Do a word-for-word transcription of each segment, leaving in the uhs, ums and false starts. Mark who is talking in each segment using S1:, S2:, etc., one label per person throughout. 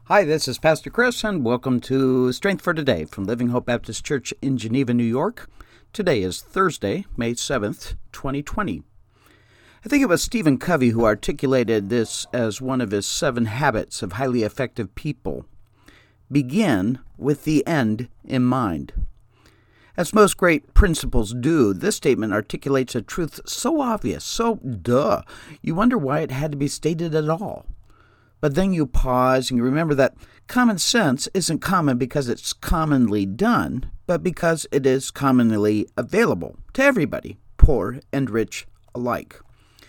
S1: Hi, this is Pastor Chris, and welcome to Strength for Today from Living Hope Baptist Church in Geneva, New York. Today is Thursday, May seventh, twenty twenty. I think it was Stephen Covey who articulated this as one of his seven habits of highly effective people. Begin with the end in mind. As most great principles do, this statement articulates a truth so obvious, so duh, you wonder why it had to be stated at all. But then you pause and you remember that common sense isn't common because it's commonly done, but because it is commonly available to everybody, poor and rich alike.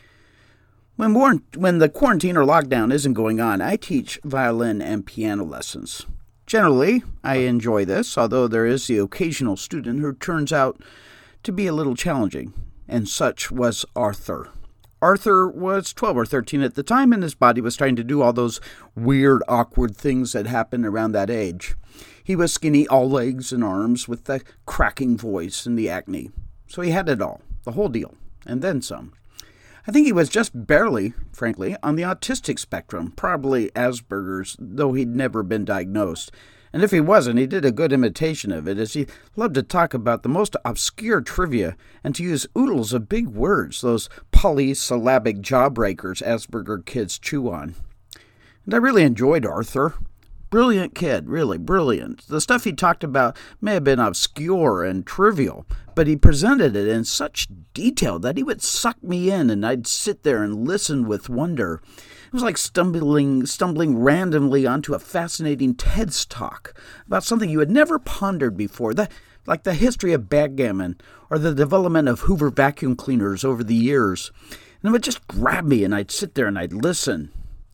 S1: When, war- when the quarantine or lockdown isn't going on, I teach violin and piano lessons. Generally, I enjoy this, although there is the occasional student who turns out to be a little challenging, and such was Arthur. Arthur was twelve or thirteen at the time, and his body was trying to do all those weird, awkward things that happen around that age. He was skinny, all legs and arms, with the cracking voice and the acne. So he had it all, the whole deal, and then some. I think he was just barely, frankly, on the autistic spectrum, probably Asperger's, though he'd never been diagnosed. And if he wasn't, he did a good imitation of it, as he loved to talk about the most obscure trivia and to use oodles of big words, those polysyllabic jawbreakers Asperger kids chew on. And I really enjoyed Arthur. Brilliant kid, really brilliant. The stuff he talked about may have been obscure and trivial, but he presented it in such detail that he would suck me in, and I'd sit there and listen with wonder. It was like stumbling stumbling randomly onto a fascinating TED's talk about something you had never pondered before, the, like the history of backgammon or the development of Hoover vacuum cleaners over the years. And it would just grab me, and I'd sit there and I'd listen.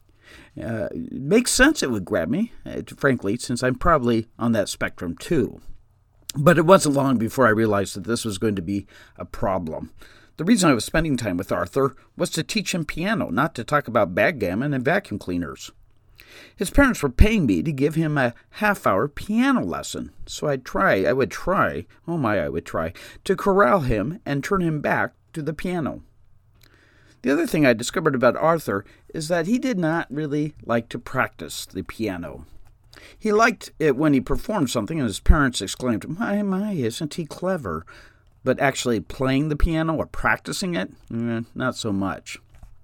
S1: Uh, it makes sense it would grab me, uh, frankly, since I'm probably on that spectrum too. But it wasn't long before I realized that this was going to be a problem. The reason I was spending time with Arthur was to teach him piano, not to talk about backgammon and vacuum cleaners. His parents were paying me to give him a half-hour piano lesson, so I'd try, I would try, oh my, I would try, to corral him and turn him back to the piano. The other thing I discovered about Arthur is that he did not really like to practice the piano. He liked it when he performed something and his parents exclaimed, "My, my, isn't he clever?" But actually playing the piano or practicing it, eh, not so much.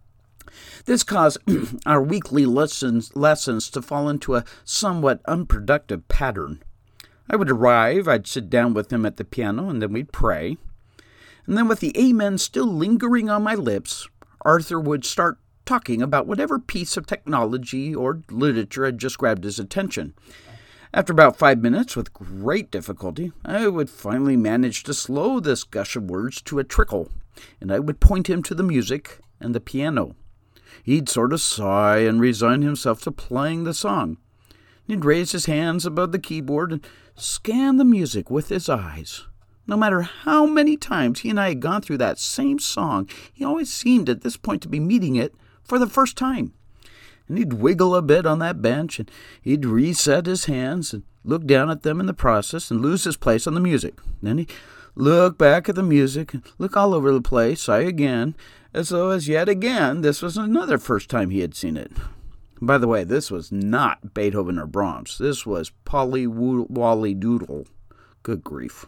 S1: This caused our weekly lessons, lessons to fall into a somewhat unproductive pattern. I would arrive, I'd sit down with him at the piano, and then we'd pray. And then with the amen still lingering on my lips, Arthur would start talking about whatever piece of technology or literature had just grabbed his attention. After about five minutes, with great difficulty, I would finally manage to slow this gush of words to a trickle, and I would point him to the music and the piano. He'd sort of sigh and resign himself to playing the song. He'd raise his hands above the keyboard and scan the music with his eyes. No matter how many times he and I had gone through that same song, he always seemed at this point to be meeting it for the first time. And he'd wiggle a bit on that bench, and he'd reset his hands and look down at them in the process and lose his place on the music. Then he'd look back at the music and look all over the place, sigh again, as though as yet again this was another first time he had seen it. By the way, this was not Beethoven or Brahms. This was Polly Wally Doodle. Good grief.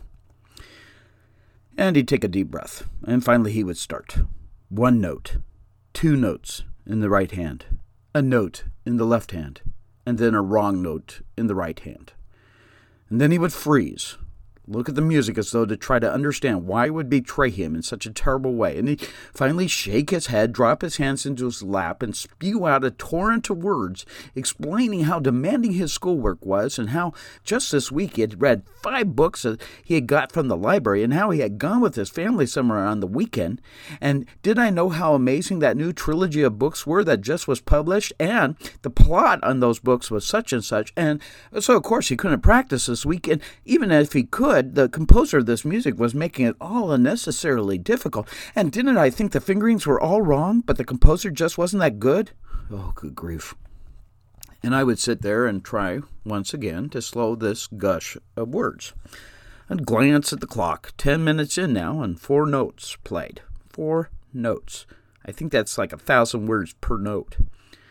S1: And he'd take a deep breath, and finally he would start. One note, two notes in the right hand, a note in the left hand, and then a wrong note in the right hand. And then he would freeze, look at the music as though to try to understand why it would betray him in such a terrible way, and he'd finally shake his head, drop his hands into his lap, and spew out a torrent of words explaining how demanding his schoolwork was, and how just this week he had read five books that he had got from the library, and how he had gone with his family somewhere on the weekend, and did I know how amazing that new trilogy of books were that just was published, and the plot on those books was such and such, and so of course he couldn't practice this week, and even if he could, the composer of this music was making it all unnecessarily difficult. And didn't I think the fingerings were all wrong, but the composer just wasn't that good? Oh, good grief. And I would sit there and try, once again, to slow this gush of words. I'd glance at the clock. Ten minutes in now, and four notes played. Four notes. I think that's like a thousand words per note.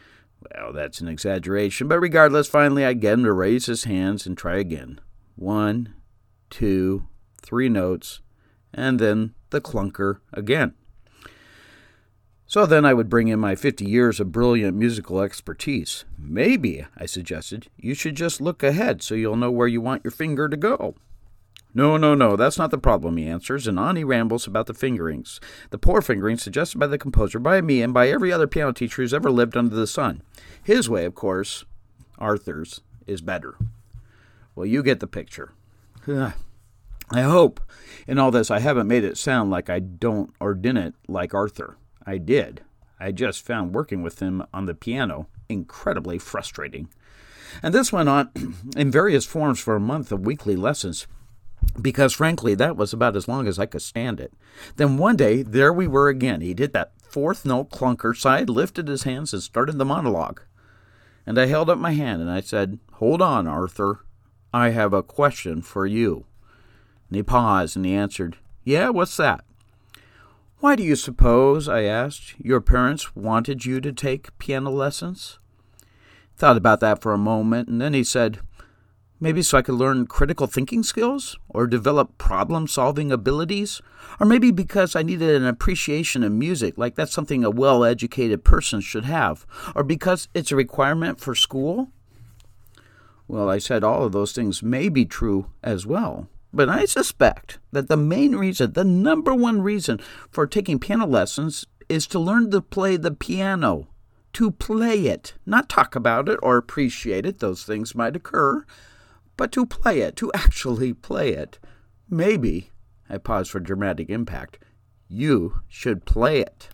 S1: Well, that's an exaggeration, but regardless, finally I get him to raise his hands and try again. One, two, three notes, and then the clunker again. So then I would bring in my fifty years of brilliant musical expertise. Maybe, I suggested, you should just look ahead so you'll know where you want your finger to go. No, no, no, that's not the problem, he answers, and on he rambles about the fingerings, the poor fingerings suggested by the composer, by me, and by every other piano teacher who's ever lived under the sun. His way, of course, Arthur's, is better. Well, you get the picture. I hope in all this I haven't made it sound like I don't or didn't like Arthur. I did. I just found working with him on the piano incredibly frustrating. And this went on in various forms for a month of weekly lessons, because, frankly, that was about as long as I could stand it. Then one day, there we were again. He did that fourth note clunker side, lifted his hands, and started the monologue. And I held up my hand, and I said, "Hold on, Arthur. I have a question for you." And he paused, and he answered, "Yeah, what's that?" "Why do you suppose," I asked, "your parents wanted you to take piano lessons?" Thought about that for a moment, and then he said, "Maybe so I could learn critical thinking skills, or develop problem-solving abilities, or maybe because I needed an appreciation of music, like that's something a well-educated person should have, or because it's a requirement for school." Well, I said all of those things may be true as well, but I suspect that the main reason, the number one reason for taking piano lessons is to learn to play the piano, to play it, not talk about it or appreciate it. Those things might occur. But to play it, to actually play it. Maybe, I paused for dramatic impact, you should play it.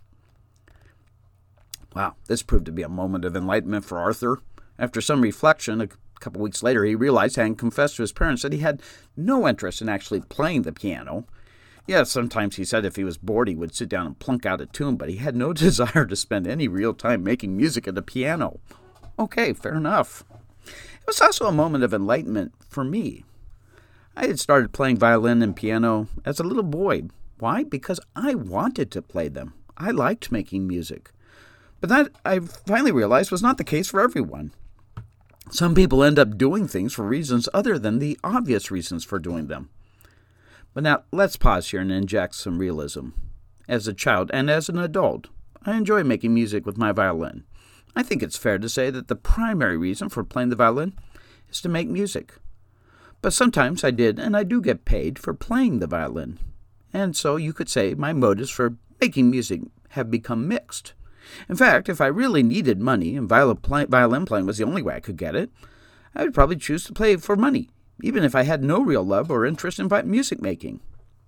S1: Wow, this proved to be a moment of enlightenment for Arthur. After some reflection, a couple weeks later, he realized, having confessed to his parents, that he had no interest in actually playing the piano. Yes, sometimes he said if he was bored, he would sit down and plunk out a tune, but he had no desire to spend any real time making music at the piano. Okay, fair enough. It was also a moment of enlightenment for me. I had started playing violin and piano as a little boy. Why? Because I wanted to play them. I liked making music. But that, I finally realized, was not the case for everyone. Some people end up doing things for reasons other than the obvious reasons for doing them. But now, let's pause here and inject some realism. As a child and as an adult, I enjoy making music with my violin. I think it's fair to say that the primary reason for playing the violin is to make music. But sometimes I did, and I do get paid for playing the violin. And so you could say my motives for making music have become mixed. In fact, if I really needed money and violin playing was the only way I could get it, I would probably choose to play for money, even if I had no real love or interest in music making.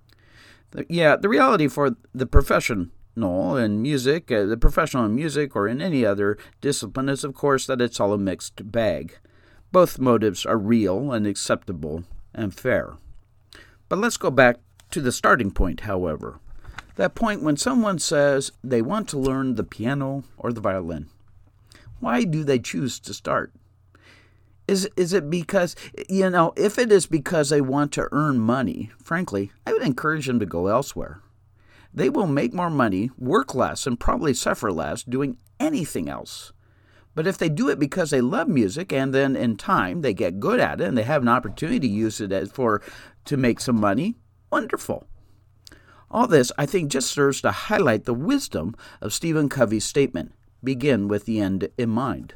S1: Yeah, the reality for the profession in music, uh, the professional in music or in any other discipline is, of course, that it's all a mixed bag. Both motives are real and acceptable and fair. But let's go back to the starting point, however. That point when someone says they want to learn the piano or the violin. Why do they choose to start? Is, is it because, you know, if it is because they want to earn money, frankly, I would encourage them to go elsewhere. They will make more money, work less, and probably suffer less doing anything else. But if they do it because they love music and then in time they get good at it and they have an opportunity to use it as for to make some money, wonderful. All this, I think, just serves to highlight the wisdom of Stephen Covey's statement, begin with the end in mind.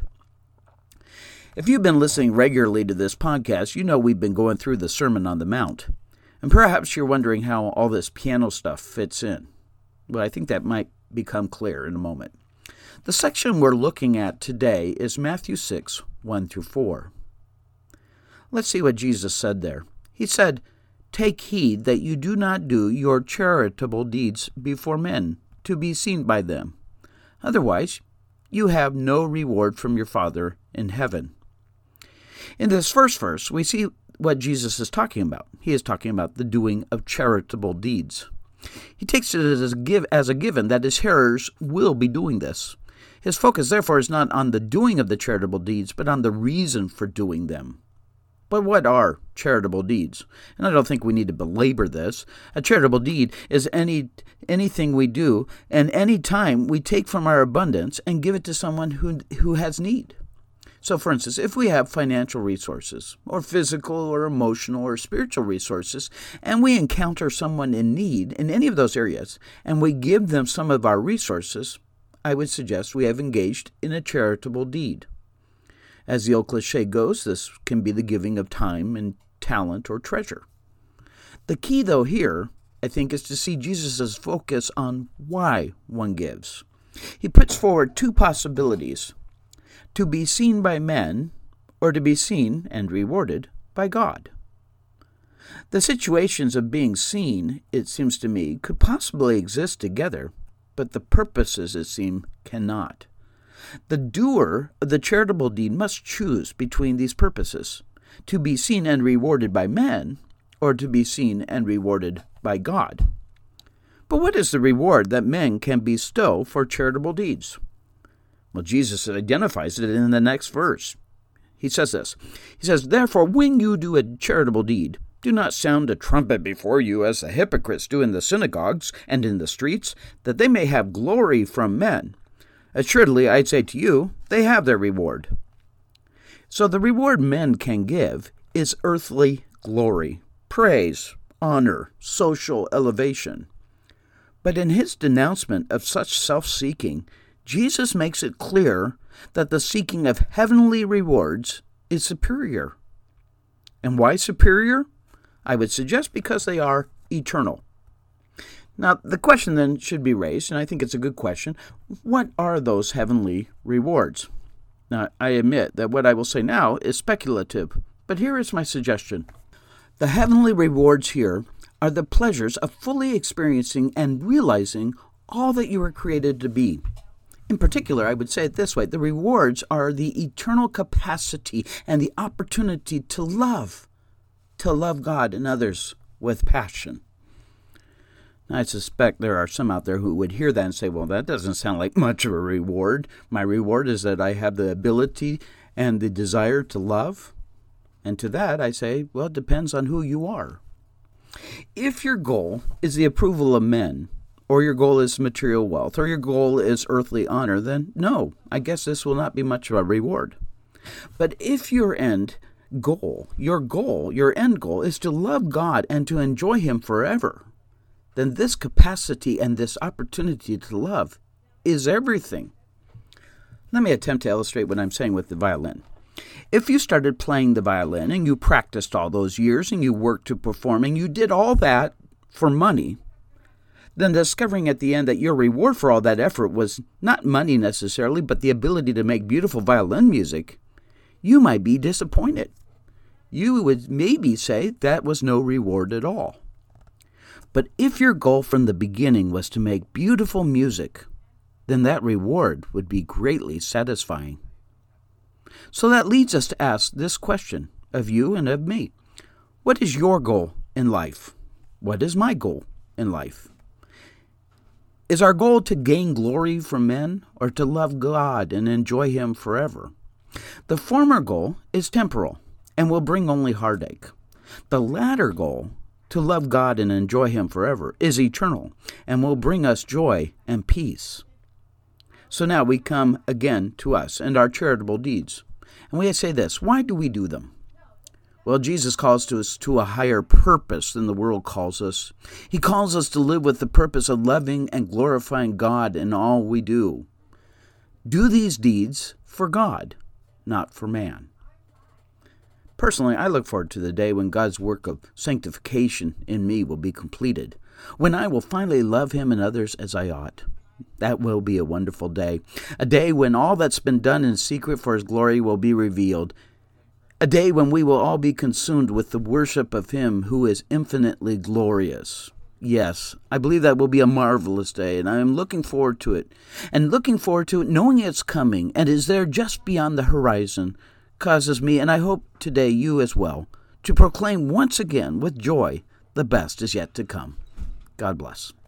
S1: If you've been listening regularly to this podcast, you know we've been going through the Sermon on the Mount. And perhaps you're wondering how all this piano stuff fits in. Well, I think that might become clear in a moment. The section we're looking at today is Matthew six, one through four. Let's see what Jesus said there. He said, "Take heed that you do not do your charitable deeds before men, to be seen by them. Otherwise, you have no reward from your Father in heaven." In this first verse, we see what Jesus is talking about. He is talking about the doing of charitable deeds. He takes it as a, give, as a given that his hearers will be doing this. His focus, therefore, is not on the doing of the charitable deeds, but on the reason for doing them. But what are charitable deeds? And I don't think we need to belabor this. A charitable deed is any anything we do and any time we take from our abundance and give it to someone who who has need. So, for instance, if we have financial resources or physical or emotional or spiritual resources, and we encounter someone in need in any of those areas, and we give them some of our resources, I would suggest we have engaged in a charitable deed. As the old cliche goes, this can be the giving of time and talent or treasure. The key, though, here, I think, is to see Jesus' focus on why one gives. He puts forward two possibilities: to be seen by men, or to be seen and rewarded by God. The situations of being seen, it seems to me, could possibly exist together, but the purposes, it seems, cannot. The doer of the charitable deed must choose between these purposes: to be seen and rewarded by men, or to be seen and rewarded by God. But what is the reward that men can bestow for charitable deeds? Well, Jesus identifies it in the next verse. He says this. He says, "Therefore, when you do a charitable deed, do not sound a trumpet before you as the hypocrites do in the synagogues and in the streets, that they may have glory from men. Assuredly, I say to you, they have their reward." So the reward men can give is earthly glory, praise, honor, social elevation. But in his denouncement of such self-seeking, Jesus makes it clear that the seeking of heavenly rewards is superior. And why superior? I would suggest because they are eternal. Now, the question then should be raised, and I think it's a good question: what are those heavenly rewards? Now, I admit that what I will say now is speculative, but here is my suggestion. The heavenly rewards here are the pleasures of fully experiencing and realizing all that you were created to be. In particular, I would say it this way: the rewards are the eternal capacity and the opportunity to love, to love God and others with passion. Now, I suspect there are some out there who would hear that and say, well, that doesn't sound like much of a reward. My reward is that I have the ability and the desire to love. And to that, I say, well, it depends on who you are. If your goal is the approval of men, or your goal is material wealth, or your goal is earthly honor, then no, I guess this will not be much of a reward. But if your end goal, your goal, your end goal is to love God and to enjoy Him forever, then this capacity and this opportunity to love is everything. Let me attempt to illustrate what I'm saying with the violin. If you started playing the violin and you practiced all those years and you worked to perform and you did all that for money, then discovering at the end that your reward for all that effort was not money necessarily, but the ability to make beautiful violin music, you might be disappointed. You would maybe say that was no reward at all. But if your goal from the beginning was to make beautiful music, then that reward would be greatly satisfying. So that leads us to ask this question of you and of me. What is your goal in life? What is my goal in life? Is our goal to gain glory from men or to love God and enjoy Him forever? The former goal is temporal and will bring only heartache. The latter goal, to love God and enjoy Him forever, is eternal and will bring us joy and peace. So now we come again to us and our charitable deeds. And we say this: why do we do them? Well, Jesus calls to us to a higher purpose than the world calls us. He calls us to live with the purpose of loving and glorifying God in all we do. Do these deeds for God, not for man. Personally, I look forward to the day when God's work of sanctification in me will be completed, when I will finally love Him and others as I ought. That will be a wonderful day, a day when all that's been done in secret for His glory will be revealed, a day when we will all be consumed with the worship of Him who is infinitely glorious. Yes, I believe that will be a marvelous day, and I am looking forward to it, and looking forward to it knowing it's coming and is there just beyond the horizon, causes me, and I hope today you as well, to proclaim once again with joy, the best is yet to come. God bless.